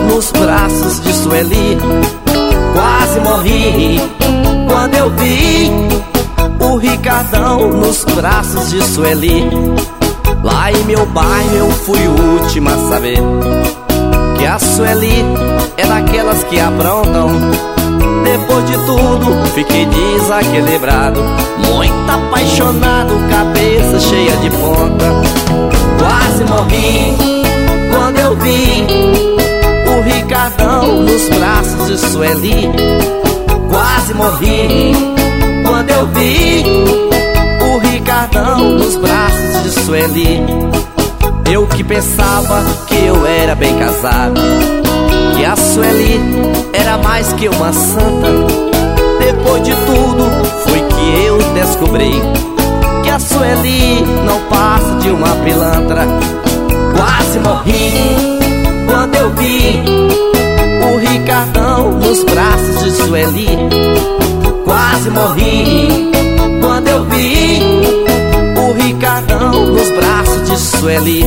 nos braços de Sueli. Quase morri quando eu vi o Ricardão nos braços de Sueli. Lá em meu bairro eu fui o último a saber que a Sueli é daquelas que aprontam. Depois de tudo fiquei desequilibrado, muito apaixonado, cabeça cheia de ponta. Quase morri quando eu vi o Ricardão nos braços de Sueli. Quase morri quando eu vi o Ricardão nos braços de Sueli. Eu que pensava que eu era bem casado, que a Sueli era mais que uma santa. Depois de tudo foi que eu descobri que a Sueli não passa de uma pilantra. Quase morri quando eu vi o Ricardão nos braços de Sueli. Quase morri quando eu vi o Ricardão nos braços de Sueli.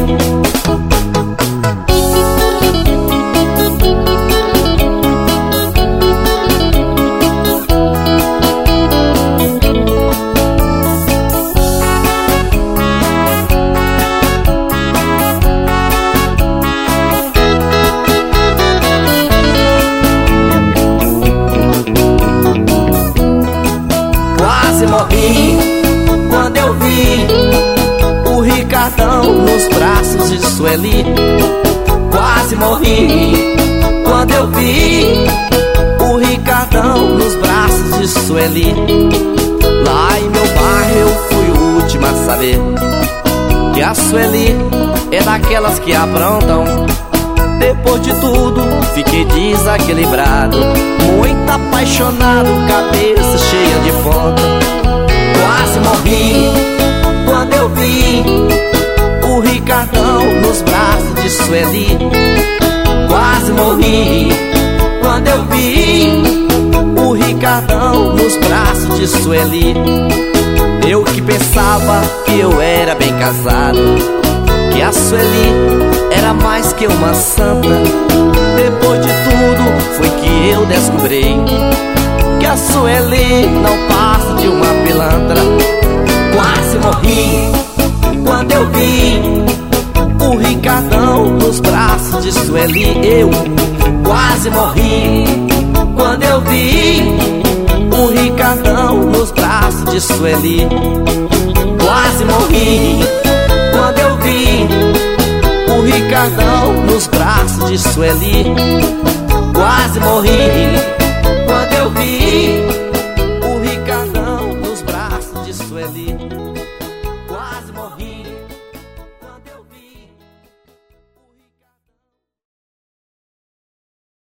Quase morri quando eu vi o Ricardão nos braços de Sueli. Quase morri quando eu vi o Ricardão nos braços de Sueli. Lá em meu bairro eu fui o último a saber que a Sueli é daquelas que aprontam. Depois de tudo fiquei desequilibrado, muito apaixonado, cabeça cheia de ponta. Quase morri quando eu vi o Ricardão nos braços de Sueli. Quase morri quando eu vi o Ricardão nos braços de Sueli. Eu que pensava que eu era bem casado, que a Sueli era mais que uma santa. Depois de tudo foi que eu descobri que a Sueli não passa de uma pilantra. Quase morri quando eu vi o Ricardão nos braços de Sueli. Eu quase morri quando eu vi o Ricardão nos braços de Sueli. Quase morri quando eu vi o Ricardão nos braços de Sueli. Quase morri quando eu vi